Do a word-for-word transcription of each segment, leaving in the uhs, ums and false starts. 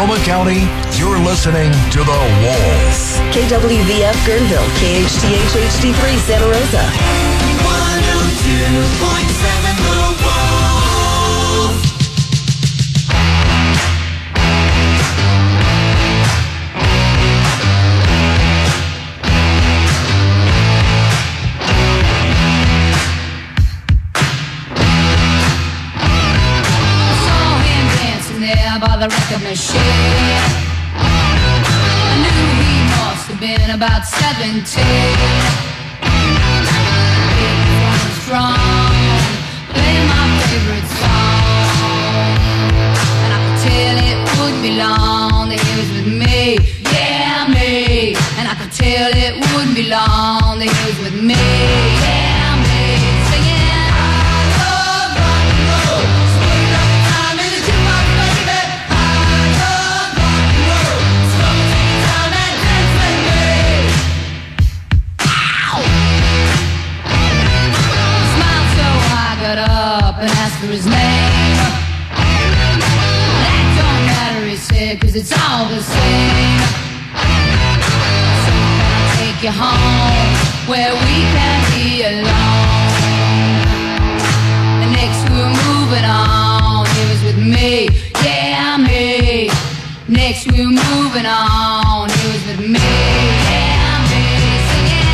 Sonoma County, you're listening to The Wolf. K W V F Guerneville, K H T H H D three Santa Rosa. one oh two point seven The Wolf. By the record machine, I knew he must have been about seventeen. Big and strong, playing my favorite song, and I could tell it wouldn't be long that he was with me, yeah me. And I could tell it wouldn't be long that he was with me, yeah me. Singing. Up and asked for his name. That don't matter, he said, cause it's all the same. So can I take you home where we can be alone? And next we were moving on, he was with me, yeah me. Next we were moving on, he was with me, yeah me. Singing.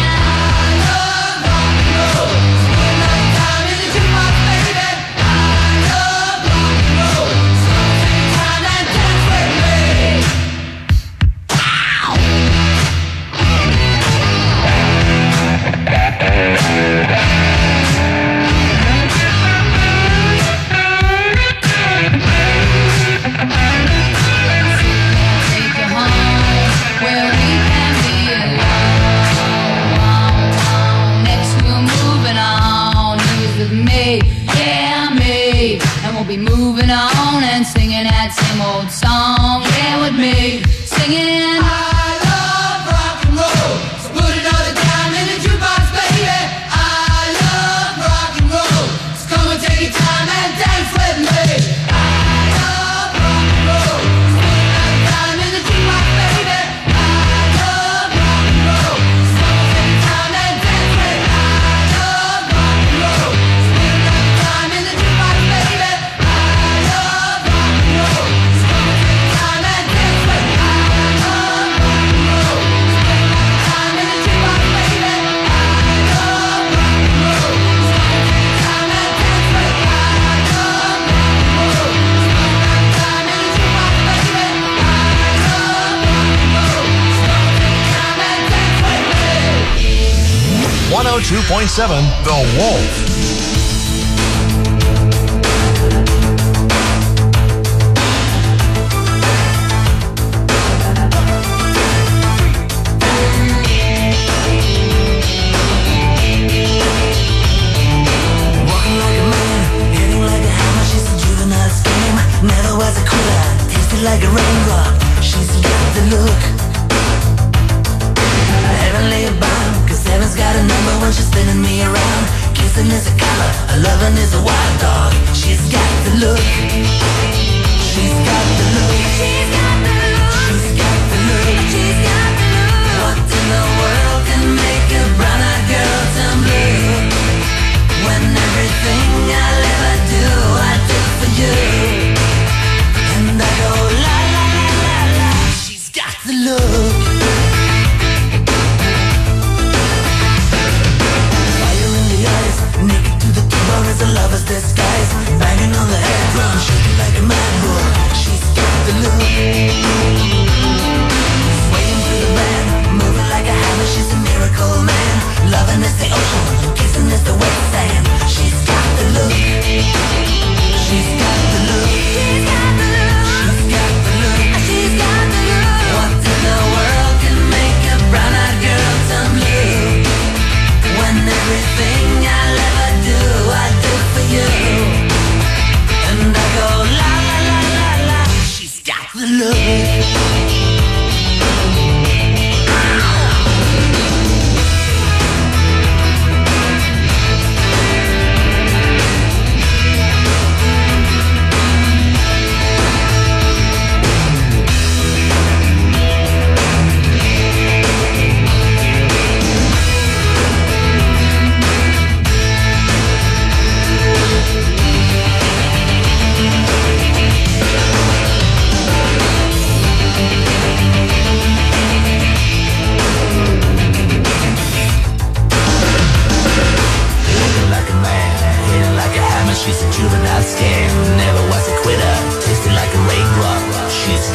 Be moving on and singing that same old song, yeah, with me, singing. I love rock and roll, so put another dime in the jukebox, baby. I love rock and roll, so come and take your time and dance with me. I love rock and roll, so put another dime in the jukebox, baby. I love rock and roll, so come and take your time and dance with me. I love rock and roll, so put another dime in the jukebox, baby. one oh two point seven The Wolf. Like a raindrop, she's got the look. Heavenly bound, cause heaven's got a number when she's spinning me around. Kissing is a color, a loving is a wild dog. She's got the look. She's got the look. She's got the look. She's got the look. She's got the look. What in the world can make a brown-eyed girl turn blue? When everything I'll ever do, I do for you. And I go la la la la la. She's got the look. Fire in the eyes, naked to the bone as a lover's disguise. Banging on the head drum, shaking like a mad bull. She's got the look. Swaying through the band, moving like a hammer. She's a miracle man. Loving is the ocean, kissing is the wet sand. She's got the look. She's got the look. She's got the look. She's got the look. What in the world can make a brown-eyed girl turn blue? When everything I'll ever do, I do for you. And I go la la la la la. She's got the look.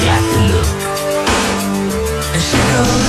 got the look. And she goes,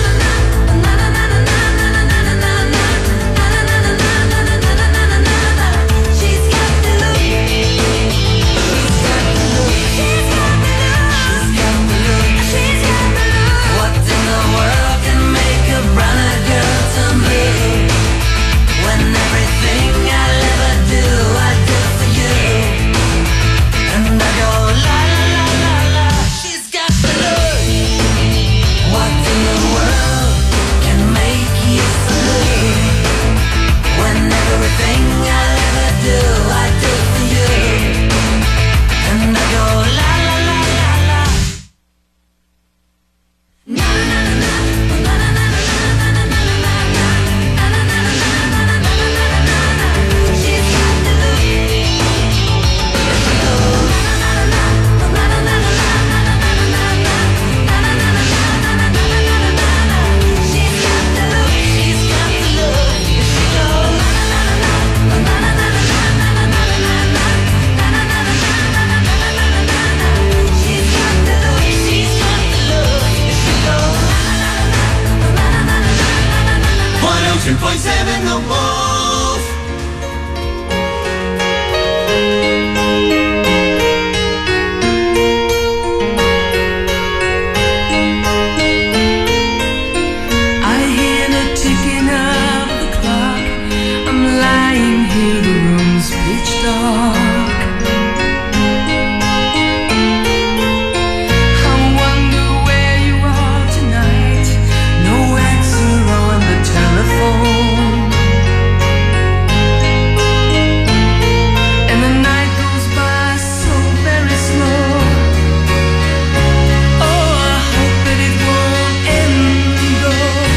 two point seven The Wolf. I hear the ticking of the clock. I'm lying here, the room's pitch dark. I wonder where you are tonight. No answer on the telephone. And the night goes by so very slow. Oh, I hope that it won't end though.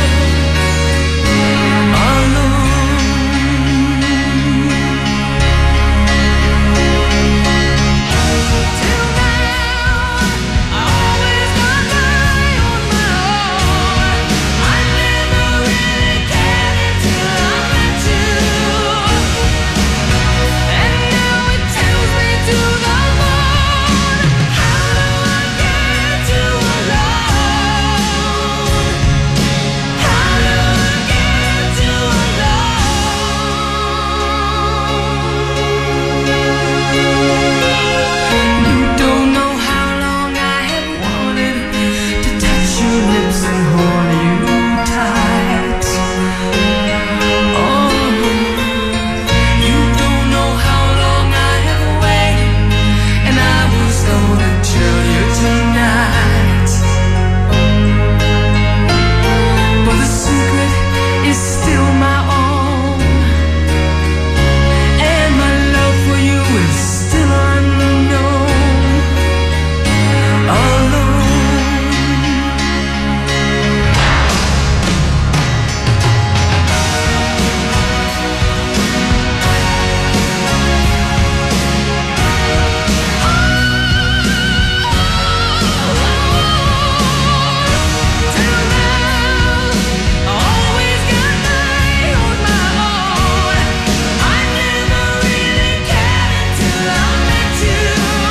Till now, I always got by on my own. I never really cared until I met you. And now it tells me to the moon. How do I get you alone? How do I get you alone? You don't know how long I have wanted to touch your lips and hold you tight. Oh, you don't know how long I have waited, and I was gonna tell you tonight. But the secret is still my own, and my love for you is still unknown. Alone. Till now, I always got by on my own. I never really cared until I met you.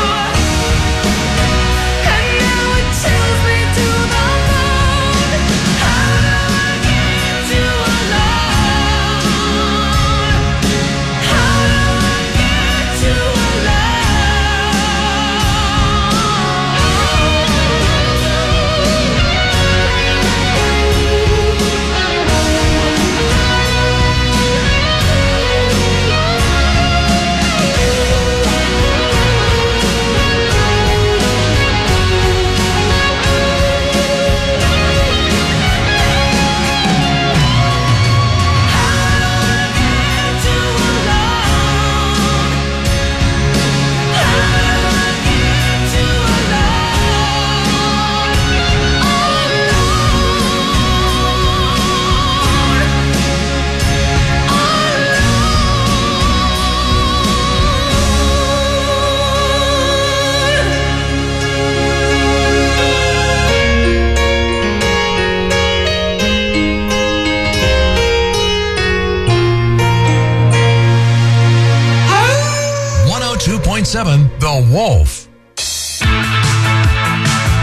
And now it tells me to the moon. How do I get you alone? How do I get you one oh two point seven The Wolf.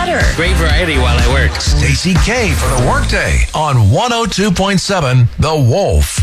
better. Great variety while I work. Stacy K for the Workday on one oh two point seven The Wolf.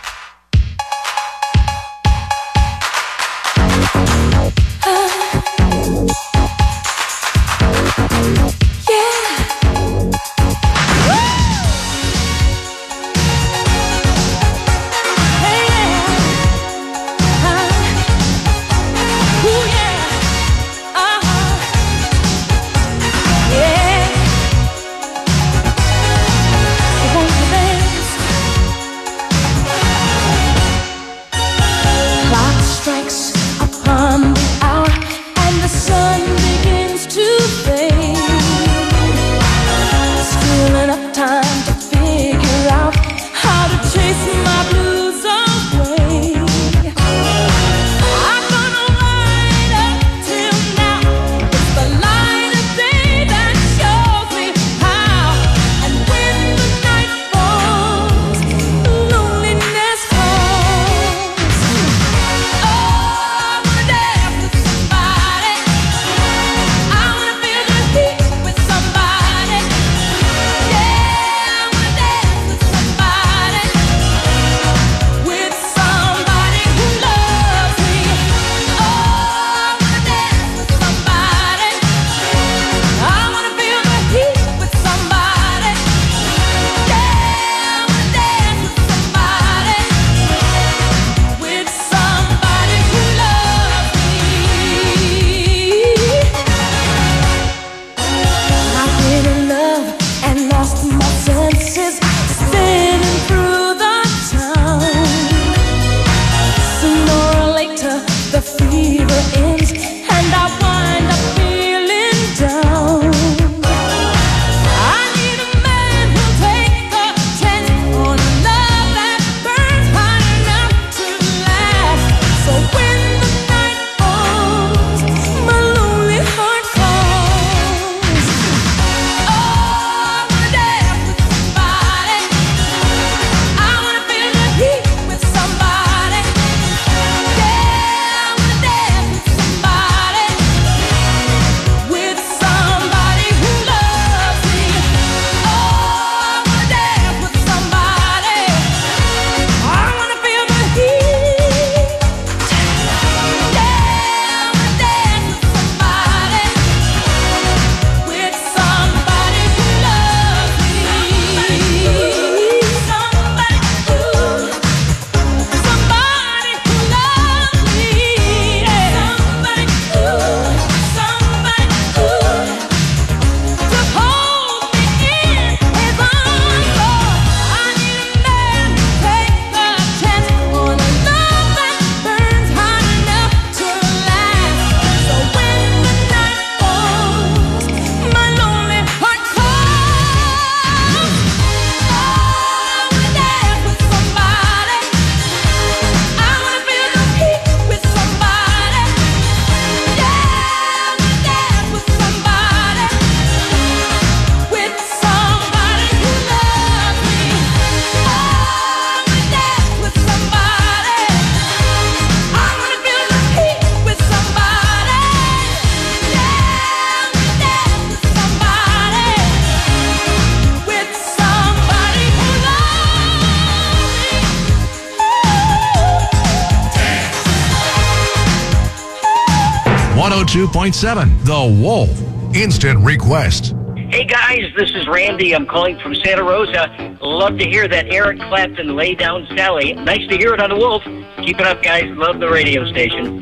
one oh two point seven The Wolf. Instant Request. Hey guys, this is Randy. I'm calling from Santa Rosa. Love to hear that Eric Clapton Lay Down Sally. Nice to hear it on The Wolf. Keep it up, guys. Love the radio station.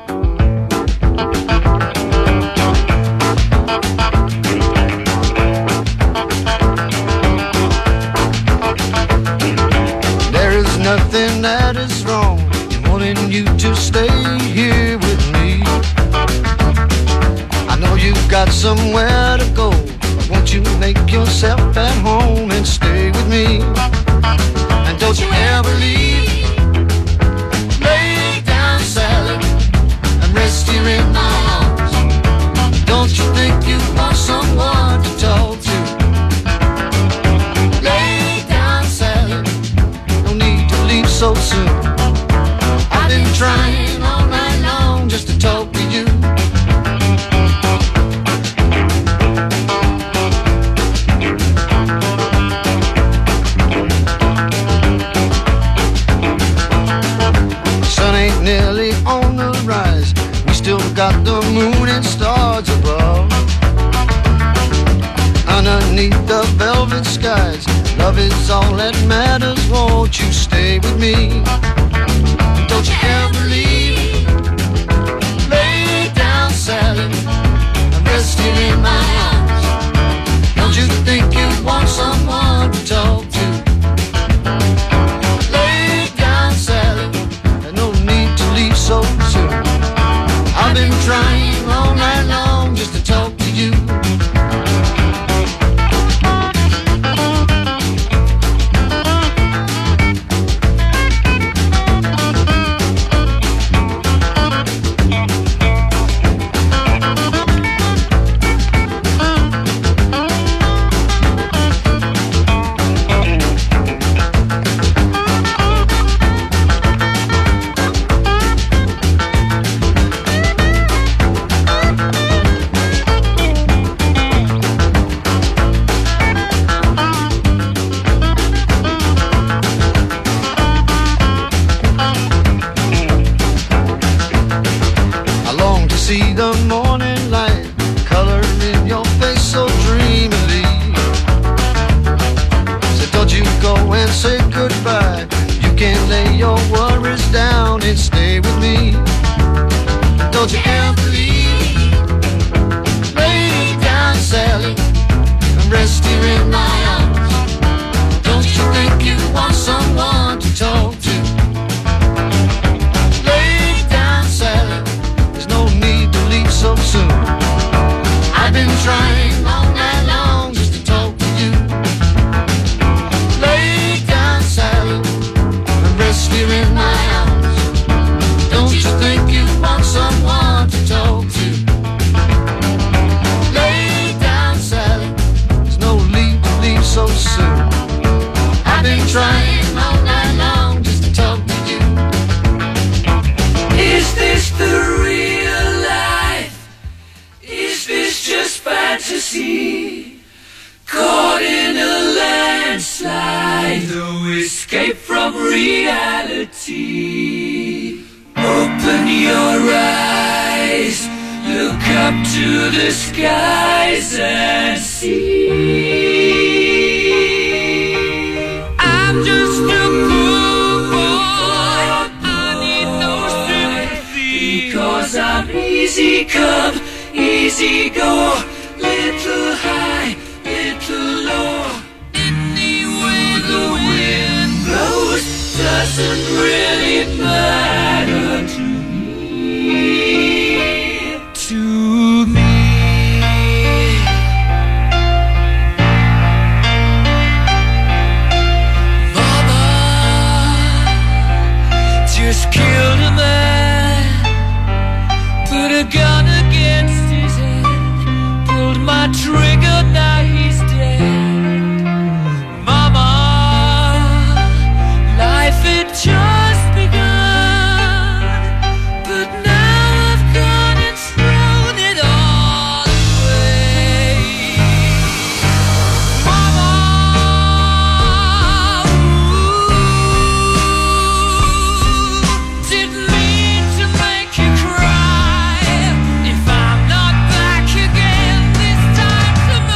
There is nothing that is wrong in wanting you to stay here with me. I know you've got somewhere to go. Won't you make yourself at home and stay with me? And don't you ever leave. Lay down, Sally, and rest here in my arms. Don't you think you want someone to talk to? Lay down, Sally, no need to leave so soon. I've been trying all night long just to talk to you. underneath the velvet skies. Love is all that matters, won't you stay with me? Don't you ever leave. Lay down, Sally, I'm resting in my arms. Don't you think you want someone to talk to? Lay down, Sally, there's no need to leave so soon. I've been trying all night long just to talk to you. See the morning light color in your face so dreamily. So don't you go and say goodbye. You can lay your worries down and stay with me. Don't you ever leave. Lay down, Sally, and rest here in my arms. Don't you think you want someone to talk to? Lay down, Sally, so soon. I've been trying all night long just to talk to you. Lay down, Sally, and rest here in my arms. Don't you think you want someone to talk to? Lay down, Sally, there's no need to leave so soon. I've been trying all night long just to talk to you. Is this the real life? Is this just fantasy? Caught in a landslide, no escape from reality. Open your eyes, look up to the skies and see. I'm just a poor boy, I need no sympathy, because I'm easy come, easy go, little high, little low. Any way the wind blows doesn't really matter to me. To me. Mama just killed a man, put a gun against his head, pulled my trigger, now he's dead. Mama, life had just begun, but now I've gone and thrown it all away. Mama, ooh, didn't mean to make you cry. If I'm not back again this time tomorrow,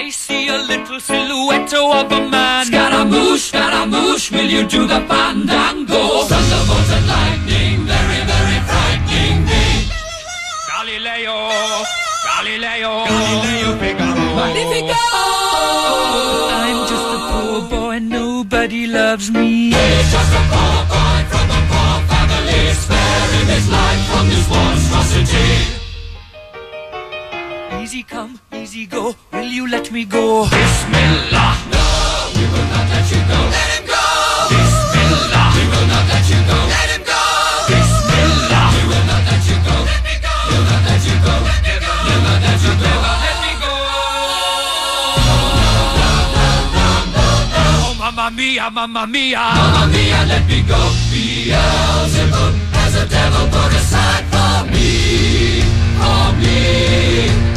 I see a little silhouette of a man. Scaramouche, Scaramouche, will you do the fandango? Thunderbolt and lightning, very, very frightening me. Galileo, Galileo, Galileo Figaro, Magnifico. I'm just a poor boy, nobody loves me. He's just a poor boy from a poor family, sparing his life from this monstrosity. Easy come, easy go, will you let me go? Bismillah, no, we will not let you go. Let him go. Bismillah, we will not let you go. Let him go. Bismillah, we will not let you go. Let me go. We'll not let you go. Let me go. We'll not let you go. Let me go. Oh, mamma mia, mamma mia, mamma mia, let me go. Beelzebub has a devil put aside for me, for me.